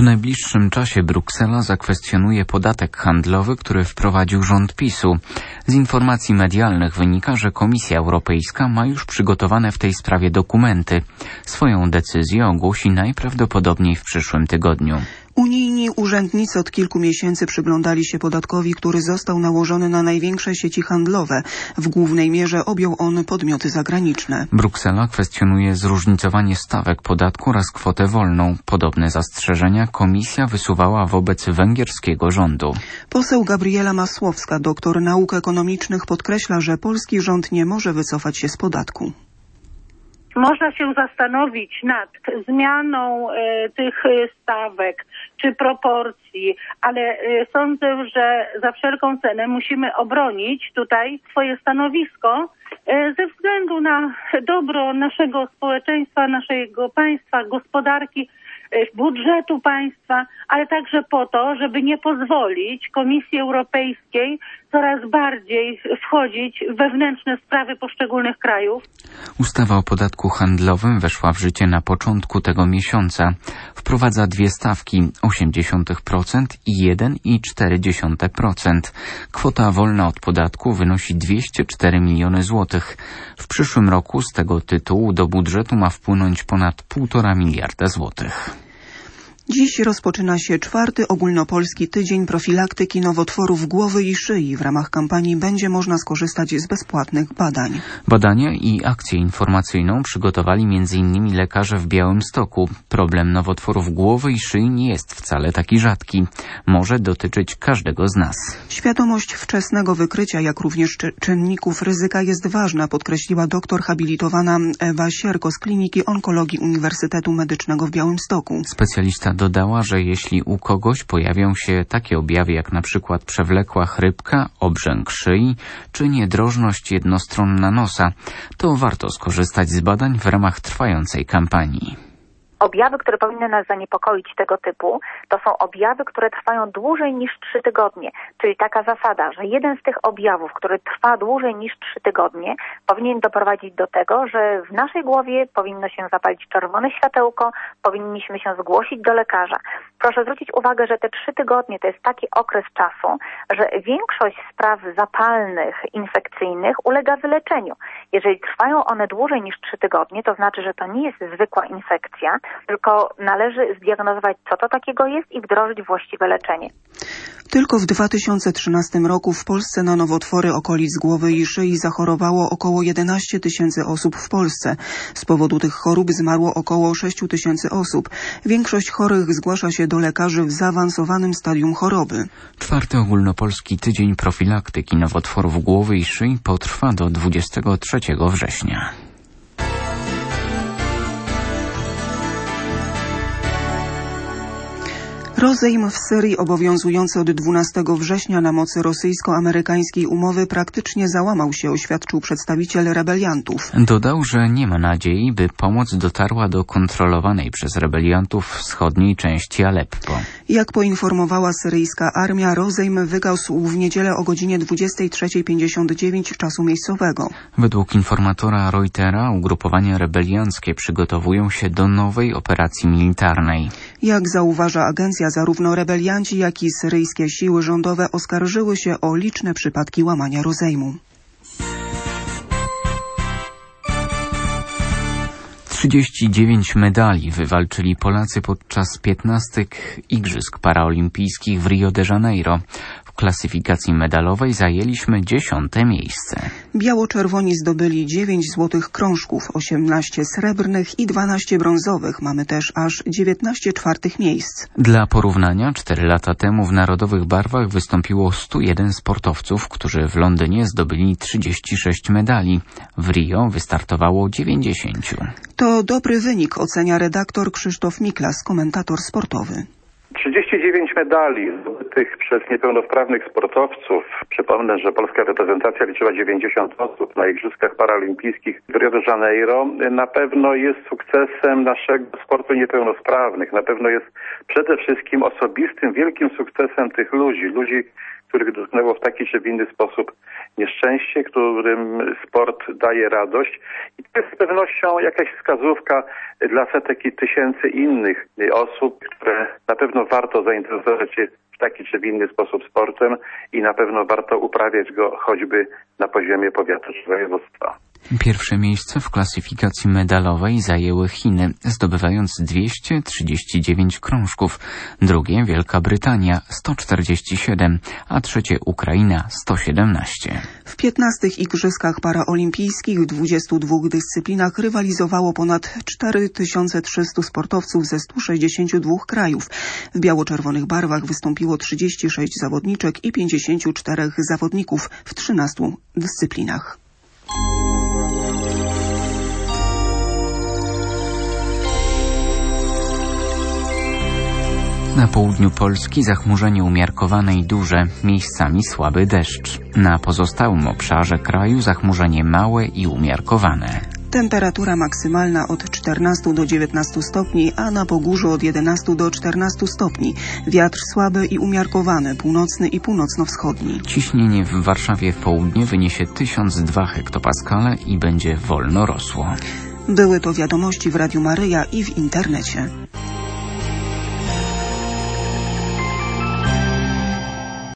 najbliższym czasie Bruksela zakwestionuje podatek handlowy, który wprowadził rząd PiS-u. Z informacji medialnych wynika, że Komisja Europejska ma już przygotowane w tej sprawie dokumenty. Swoją decyzję ogłosi najprawdopodobniej w przyszłym tygodniu. Unijni urzędnicy od kilku miesięcy przyglądali się podatkowi, który został nałożony na największe sieci handlowe. W głównej mierze objął on podmioty zagraniczne. Bruksela kwestionuje zróżnicowanie stawek podatku oraz kwotę wolną. Podobne zastrzeżenia Komisja wysuwała wobec węgierskiego rządu. Poseł Gabriela Masłowska, doktor nauk ekonomicznych, podkreśla, że polski rząd nie może wycofać się z podatku. Można się zastanowić nad zmianą tych stawek czy proporcji, ale sądzę, że za wszelką cenę musimy obronić tutaj swoje stanowisko ze względu na dobro naszego społeczeństwa, naszego państwa, gospodarki, budżetu państwa, ale także po to, żeby nie pozwolić Komisji Europejskiej coraz bardziej wchodzić w wewnętrzne sprawy poszczególnych krajów. Ustawa o podatku handlowym weszła w życie na początku tego miesiąca. Wprowadza dwie stawki 0,8% i 1,4%. Kwota wolna od podatku wynosi 204 miliony złotych. W przyszłym roku z tego tytułu do budżetu ma wpłynąć ponad 1,5 miliarda złotych. Dziś rozpoczyna się 4. ogólnopolski tydzień profilaktyki nowotworów głowy i szyi. W ramach kampanii będzie można skorzystać z bezpłatnych badań. Badania i akcję informacyjną przygotowali m.in. lekarze w Białymstoku. Problem nowotworów głowy i szyi nie jest wcale taki rzadki. Może dotyczyć każdego z nas. Świadomość wczesnego wykrycia, jak również czynników ryzyka jest ważna, podkreśliła doktor habilitowana Ewa Sierko z Kliniki Onkologii Uniwersytetu Medycznego w Białymstoku. Specjalista dodała, że jeśli u kogoś pojawią się takie objawy jak na przykład przewlekła chrypka, obrzęk szyi czy niedrożność jednostronna nosa, to warto skorzystać z badań w ramach trwającej kampanii. Objawy, które powinny nas zaniepokoić tego typu, to są objawy, które trwają dłużej niż 3 tygodnie. Czyli taka zasada, że jeden z tych objawów, który trwa dłużej niż 3 tygodnie, powinien doprowadzić do tego, że w naszej głowie powinno się zapalić czerwone światełko, powinniśmy się zgłosić do lekarza. Proszę zwrócić uwagę, że te 3 tygodnie to jest taki okres czasu, że większość spraw zapalnych, infekcyjnych ulega wyleczeniu. Jeżeli trwają one dłużej niż 3 tygodnie, to znaczy, że to nie jest zwykła infekcja, tylko należy zdiagnozować, co to takiego jest i wdrożyć właściwe leczenie. Tylko w 2013 roku w Polsce na nowotwory okolic głowy i szyi zachorowało około 11 tysięcy osób w Polsce. Z powodu tych chorób zmarło około 6 tysięcy osób. Większość chorych zgłasza się do lekarzy w zaawansowanym stadium choroby. 4. ogólnopolski tydzień profilaktyki nowotworów głowy i szyi potrwa do 23 września. Rozejm w Syrii obowiązujący od 12 września na mocy rosyjsko-amerykańskiej umowy praktycznie załamał się, oświadczył przedstawiciel rebeliantów. Dodał, że nie ma nadziei, by pomoc dotarła do kontrolowanej przez rebeliantów wschodniej części Aleppo. Jak poinformowała syryjska armia, rozejm wygasł w niedzielę o godzinie 23:59 czasu miejscowego. Według informatora Reutera ugrupowania rebelianckie przygotowują się do nowej operacji militarnej. Jak zauważa agencja, zarówno rebelianci, jak i syryjskie siły rządowe oskarżyły się o liczne przypadki łamania rozejmu. 39 medali wywalczyli Polacy podczas 15 Igrzysk Paraolimpijskich w Rio de Janeiro. W klasyfikacji medalowej zajęliśmy 10. miejsce. Biało-czerwoni zdobyli 9 złotych krążków, 18 srebrnych i 12 brązowych. Mamy też aż 19 czwartych miejsc. Dla porównania 4 lata temu w narodowych barwach wystąpiło 101 sportowców, którzy w Londynie zdobyli 36 medali. W Rio wystartowało 90. To dobry wynik, ocenia redaktor Krzysztof Miklas, komentator sportowy. 39 medali zdobytych przez niepełnosprawnych sportowców. Przypomnę, że polska reprezentacja liczyła 90 osób na Igrzyskach Paraolimpijskich w Rio de Janeiro. Na pewno jest sukcesem naszego sportu niepełnosprawnych. Na pewno jest przede wszystkim osobistym, wielkim sukcesem tych ludzi, których dotknęło w taki czy w inny sposób nieszczęście, którym sport daje radość. I to jest z pewnością jakaś wskazówka dla setek i tysięcy innych osób, które Na pewno warto zainteresować się w taki czy w inny sposób sportem i na pewno warto uprawiać go choćby na poziomie powiatu czy województwa. Pierwsze miejsce w klasyfikacji medalowej zajęły Chiny, zdobywając 239 krążków. Drugie Wielka Brytania 147, a trzecie Ukraina 117. W 15 Igrzyskach Paraolimpijskich w 22 dyscyplinach rywalizowało ponad 4300 sportowców ze 162 krajów. W biało-czerwonych barwach wystąpiło 36 zawodniczek i 54 zawodników w 13 dyscyplinach. Na południu Polski zachmurzenie umiarkowane i duże, miejscami słaby deszcz. Na pozostałym obszarze kraju zachmurzenie małe i umiarkowane. Temperatura maksymalna od 14 do 19 stopni, a na Pogórzu od 11 do 14 stopni. Wiatr słaby i umiarkowany, północny i północno-wschodni. Ciśnienie w Warszawie w południe wyniesie 1002 hektopaskale i będzie wolno rosło. Były to wiadomości w Radiu Maryja i w internecie.